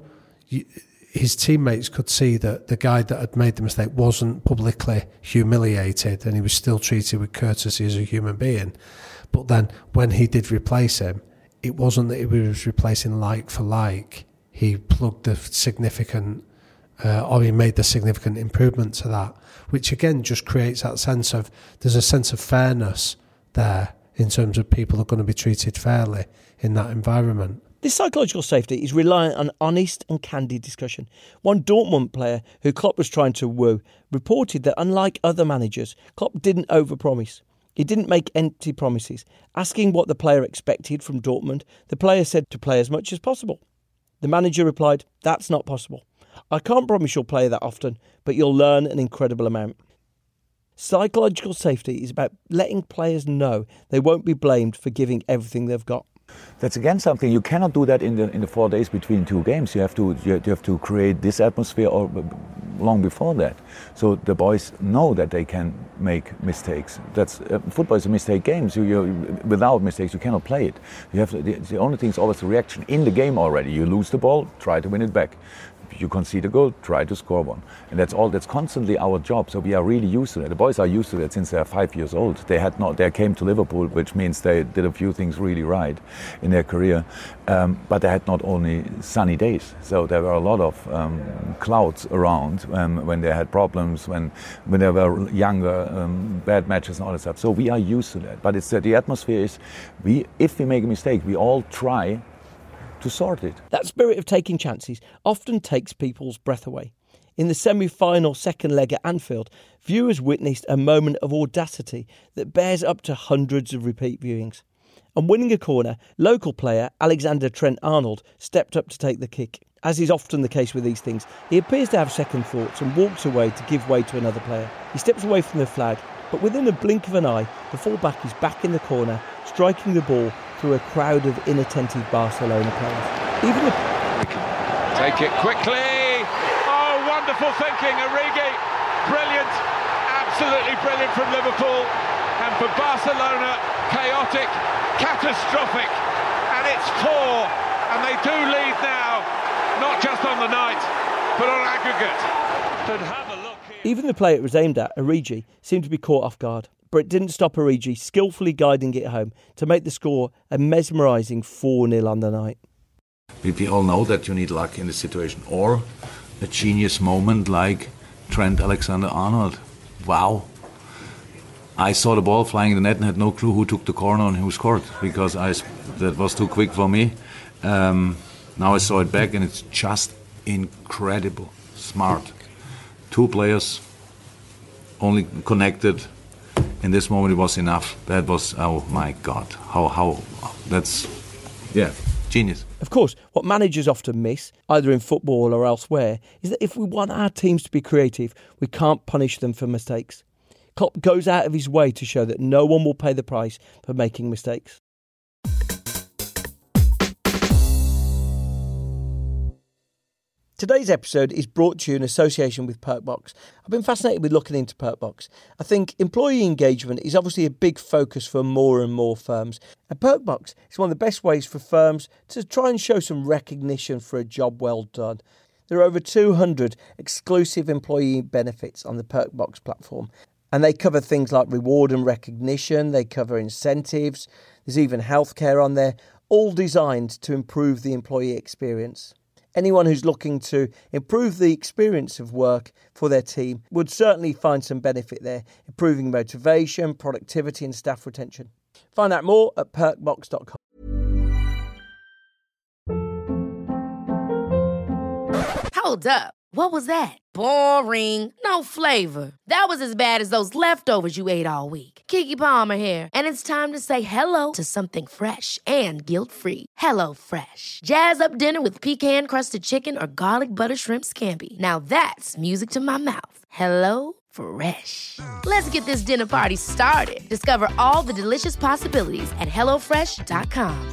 his teammates could see that the guy that had made the mistake wasn't publicly humiliated and he was still treated with courtesy as a human being. But then when he did replace him, it wasn't that he was replacing like for like. He plugged the significant, uh, or he made the significant improvement to that, which again just creates that sense of, there's a sense of fairness there in terms of people are going to be treated fairly in that environment. This psychological safety is reliant on honest and candid discussion. One Dortmund player who Klopp was trying to woo reported that unlike other managers, Klopp didn't overpromise. He didn't make empty promises. Asking what the player expected from Dortmund, the player said to play as much as possible. The manager replied, "That's not possible. I can't promise you'll play that often, but you'll learn an incredible amount." Psychological safety is about letting players know they won't be blamed for giving everything they've got. That's again something you cannot do that in the in the four days between two games. You have to you have to create this atmosphere or long before that, so the boys know that they can make mistakes. That's uh, football is a mistake game. So you without mistakes you cannot play it. You have to, the, the only thing is always the reaction in the game already. You lose the ball, try to win it back. You concede a goal, try to score one. And that's all, that's constantly our job. So we are really used to that. The boys are used to that since they're five years old. They had not, they came to Liverpool, which means they did a few things really right in their career. Um, but they had not only sunny days. So there were a lot of um, clouds around um, when they had problems, when when they were younger, um, bad matches and all that stuff. So we are used to that. But it's uh, the atmosphere is, we if we make a mistake, we all try to sort it. That spirit of taking chances often takes people's breath away. In the semi-final second leg at Anfield, viewers witnessed a moment of audacity that bears up to hundreds of repeat viewings. On winning a corner, local player Alexander Trent-Arnold stepped up to take the kick. As is often the case with these things, he appears to have second thoughts and walks away to give way to another player. He steps away from the flag, but within a blink of an eye, the fullback is back in the corner, striking the ball through a crowd of inattentive Barcelona players. Even the... Take it quickly. Oh, wonderful thinking, Origi. Brilliant, absolutely brilliant from Liverpool. And for Barcelona, chaotic, catastrophic. And it's four. And they do lead now, not just on the night, but on aggregate. But have a look here. Even the player it was aimed at, Origi, seemed to be caught off guard. But it didn't stop Origi skillfully guiding it home to make the score a mesmerising four nil on the night. We all know that you need luck in this situation, or a genius moment like Trent Alexander-Arnold. Wow. I saw the ball flying in the net and had no clue who took the corner and who scored, because I, that was too quick for me. Um, now I saw it back and it's just incredible. Smart. Two players only connected. In this moment it was enough. That was, oh my God, how, how, that's, yeah, genius. Of course, what managers often miss, either in football or elsewhere, is that if we want our teams to be creative, we can't punish them for mistakes. Klopp goes out of his way to show that no one will pay the price for making mistakes. Today's episode is brought to you in association with Perkbox. I've been fascinated with looking into Perkbox. I think employee engagement is obviously a big focus for more and more firms. And Perkbox is one of the best ways for firms to try and show some recognition for a job well done. There are over two hundred exclusive employee benefits on the Perkbox platform. And they cover things like reward and recognition, they cover incentives, there's even healthcare on there, all designed to improve the employee experience. Anyone who's looking to improve the experience of work for their team would certainly find some benefit there, improving motivation, productivity and staff retention. Find out more at perkbox dot com. Hold up. What was that? Boring. No flavor. That was as bad as those leftovers you ate all week. Keke Palmer here, and it's time to say hello to something fresh and guilt-free. Hello Fresh. Jazz up dinner with pecan-crusted chicken or garlic butter shrimp scampi. Now that's music to my mouth. Hello Fresh. Let's get this dinner party started. Discover all the delicious possibilities at hello fresh dot com.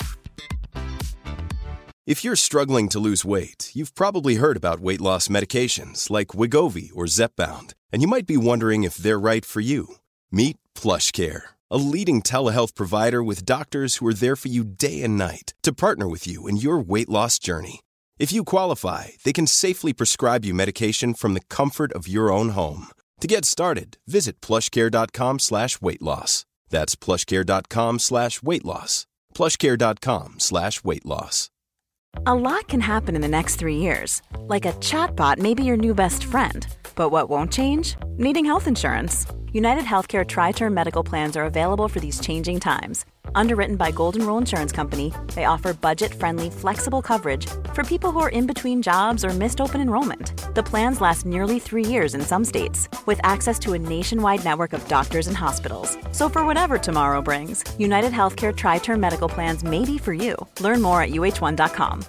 If you're struggling to lose weight, you've probably heard about weight loss medications like Wegovy or Zepbound, and you might be wondering if they're right for you. Meet PlushCare, a leading telehealth provider with doctors who are there for you day and night to partner with you in your weight loss journey. If you qualify, they can safely prescribe you medication from the comfort of your own home. To get started, visit plushcare.com slash weight loss. That's plushcare.com slash weight loss. plushcare.com slash weight loss. A lot can happen in the next three years. Like a chatbot may be your new best friend. But what won't change? Needing health insurance. United Healthcare Tri-Term Medical Plans are available for these changing times. Underwritten by Golden Rule Insurance Company, they offer budget-friendly, flexible coverage for people who are in between jobs or missed open enrollment. The plans last nearly three years in some states, with access to a nationwide network of doctors and hospitals. So for whatever tomorrow brings, United Healthcare Tri-Term Medical Plans may be for you. Learn more at U H one dot com.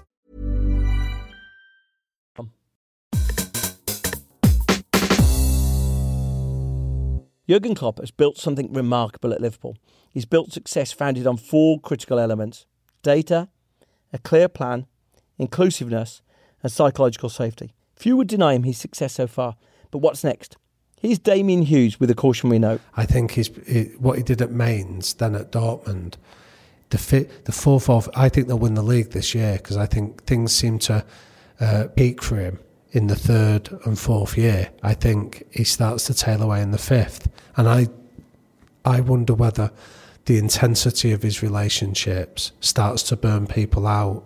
Jurgen Klopp has built something remarkable at Liverpool. He's built success founded on four critical elements: data, a clear plan, inclusiveness, and psychological safety. Few would deny him his success so far, but what's next? Here's Damien Hughes with a cautionary note. I think he's, it, what he did at Mainz, then at Dortmund, the fit, the fourth off. I think they'll win the league this year because I think things seem to uh, peak for him in the third and fourth year. I think he starts to tail away in the fifth, and I, I wonder whether the intensity of his relationships starts to burn people out.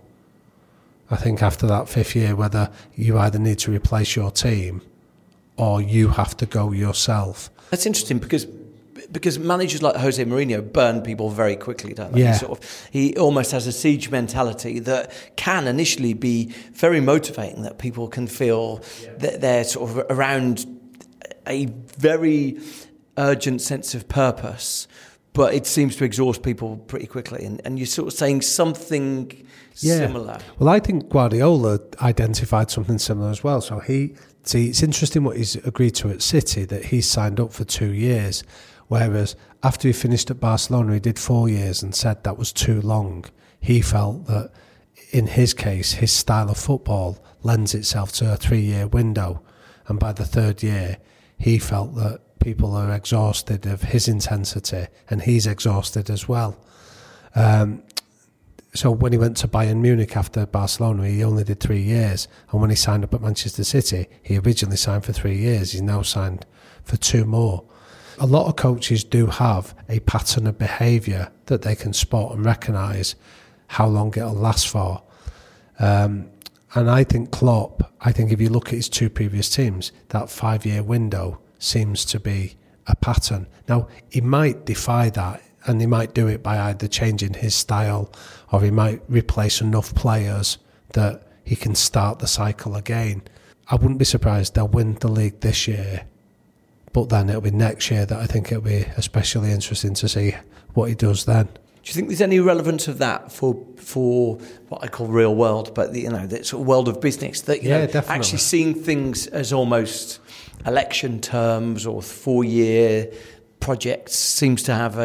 I think after that fifth year, whether you either need to replace your team or you have to go yourself. That's interesting because because managers like Jose Mourinho burn people very quickly, don't they? Yeah. He, sort of, he almost has a siege mentality that can initially be very motivating, that people can feel yeah. that they're sort of around a very urgent sense of purpose, but it seems to exhaust people pretty quickly. And, and you're sort of saying something yeah. similar. Well, I think Guardiola identified something similar as well. So he, see, it's interesting what he's agreed to at City, that he signed up for two years. Whereas after he finished at Barcelona, he did four years and said that was too long. He felt that in his case, his style of football lends itself to a three-year window. And by the third year, he felt that people are exhausted of his intensity and he's exhausted as well. Um, so when he went to Bayern Munich after Barcelona, he only did three years. And when he signed up at Manchester City, he originally signed for three years. He's now signed for two more. A lot of coaches do have a pattern of behaviour that they can spot and recognise how long it'll last for. Um, and I think Klopp, I think if you look at his two previous teams, that five-year window seems to be a pattern. Now, he might defy that, and he might do it by either changing his style or he might replace enough players that he can start the cycle again. I wouldn't be surprised they'll win the league this year. But then it'll be next year that I think it'll be especially interesting to see what he does then. Do you think there's any relevance of that for for what I call real world, but the, you know, that sort of world of business? That you yeah, know, definitely. Actually seeing things as almost election terms or four-year projects seems to have a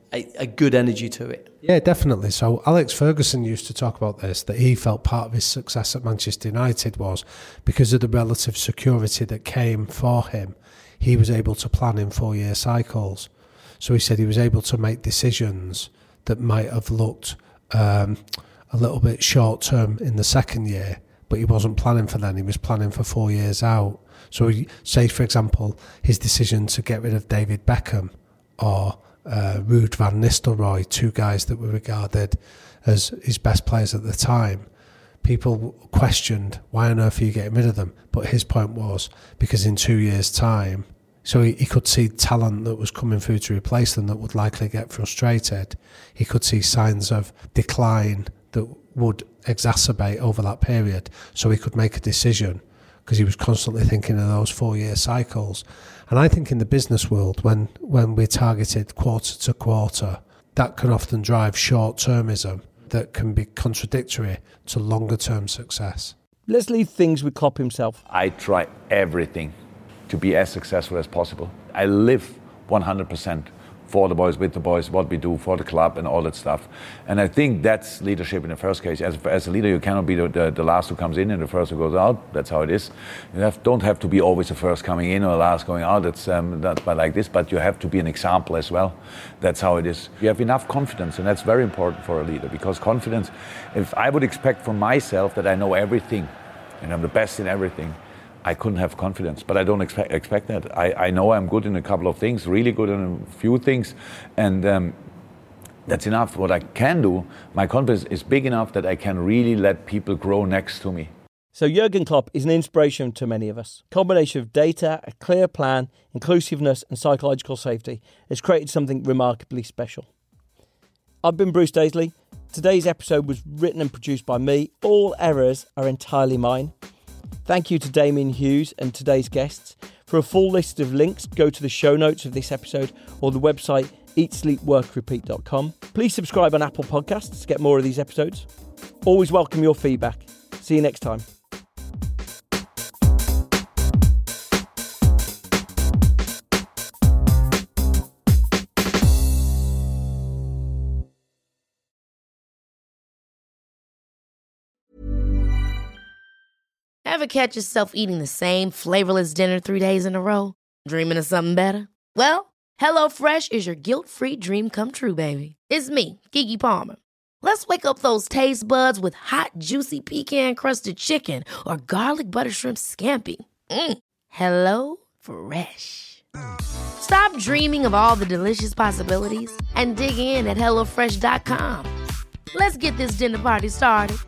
a, a good energy to it. Yeah, definitely. So Alex Ferguson used to talk about this, that he felt part of his success at Manchester United was because of the relative security that came for him. He was able to plan in four-year cycles. So he said he was able to make decisions that might have looked um, a little bit short-term in the second year, but he wasn't planning for then, he was planning for four years out. So he, say, for example, his decision to get rid of David Beckham or uh, Ruud van Nistelrooy, two guys that were regarded as his best players at the time. People questioned, why on earth are you getting rid of them? But his point was, because in two years' time, so he, he could see talent that was coming through to replace them that would likely get frustrated. He could see signs of decline that would exacerbate over that period. So he could make a decision because he was constantly thinking of those four-year cycles. And I think in the business world, when, when we're targeted quarter to quarter, that can often drive short-termism that can be contradictory to longer-term success. Let's leave things with Klopp himself. I try everything to be as successful as possible. I live one hundred percent for the boys, with the boys, what we do for the club and all that stuff. And I think that's leadership in the first case. As, as a leader, you cannot be the, the, the last who comes in and the first who goes out. That's how it is. You have, don't have to be always the first coming in or the last going out. It's um, not like this, but you have to be an example as well. That's how it is. You have enough confidence, and that's very important for a leader, because confidence, if I would expect from myself that I know everything and I'm the best in everything, I couldn't have confidence, but I don't expect, expect that. I, I know I'm good in a couple of things, really good in a few things, and um, that's enough. What I can do, my confidence is big enough that I can really let people grow next to me. So Jurgen Klopp is an inspiration to many of us. A combination of data, a clear plan, inclusiveness and psychological safety has created something remarkably special. I've been Bruce Daisley. Today's episode was written and produced by me. All errors are entirely mine. Thank you to Damien Hughes and today's guests. For a full list of links, go to the show notes of this episode or the website eat sleep work repeat dot com. Please subscribe on Apple Podcasts to get more of these episodes. Always welcome your feedback. See you next time. Ever catch yourself eating the same flavorless dinner three days in a row? Dreaming of something better? Well, HelloFresh is your guilt-free dream come true, baby. It's me, Keke Palmer. Let's wake up those taste buds with hot, juicy pecan-crusted chicken or garlic butter shrimp scampi. Mm. Hello Fresh. Stop dreaming of all the delicious possibilities and dig in at hello fresh dot com. Let's get this dinner party started.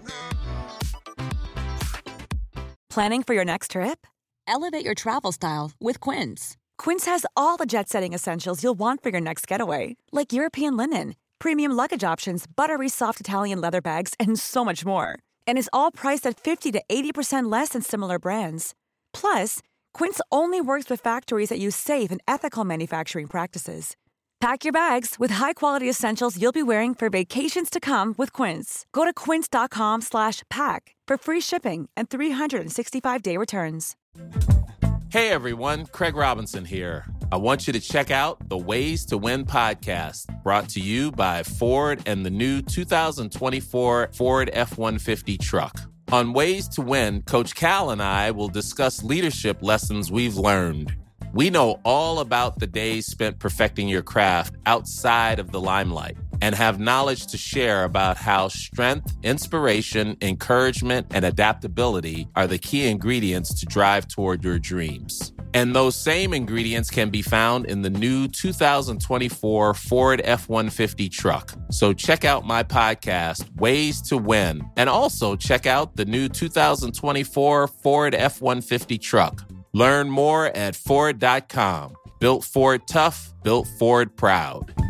Planning for your next trip? Elevate your travel style with Quince. Quince has all the jet-setting essentials you'll want for your next getaway, like European linen, premium luggage options, buttery soft Italian leather bags, and so much more. And is all priced at fifty to eighty percent less than similar brands. Plus, Quince only works with factories that use safe and ethical manufacturing practices. Pack your bags with high-quality essentials you'll be wearing for vacations to come with Quince. Go to quince.com slash pack for free shipping and three sixty-five day returns. Hey everyone, Craig Robinson here. I want you to check out the Ways to Win podcast, brought to you by Ford and the new two thousand twenty-four Ford F one fifty truck. On Ways to Win, Coach Cal and I will discuss leadership lessons we've learned. We know all about the days spent perfecting your craft outside of the limelight and have knowledge to share about how strength, inspiration, encouragement, and adaptability are the key ingredients to drive toward your dreams. And those same ingredients can be found in the new two thousand twenty-four Ford F one fifty truck. So check out my podcast, Ways to Win, and also check out the new two thousand twenty-four Ford F one fifty truck. Learn more at Ford dot com. Built Ford tough, built Ford proud.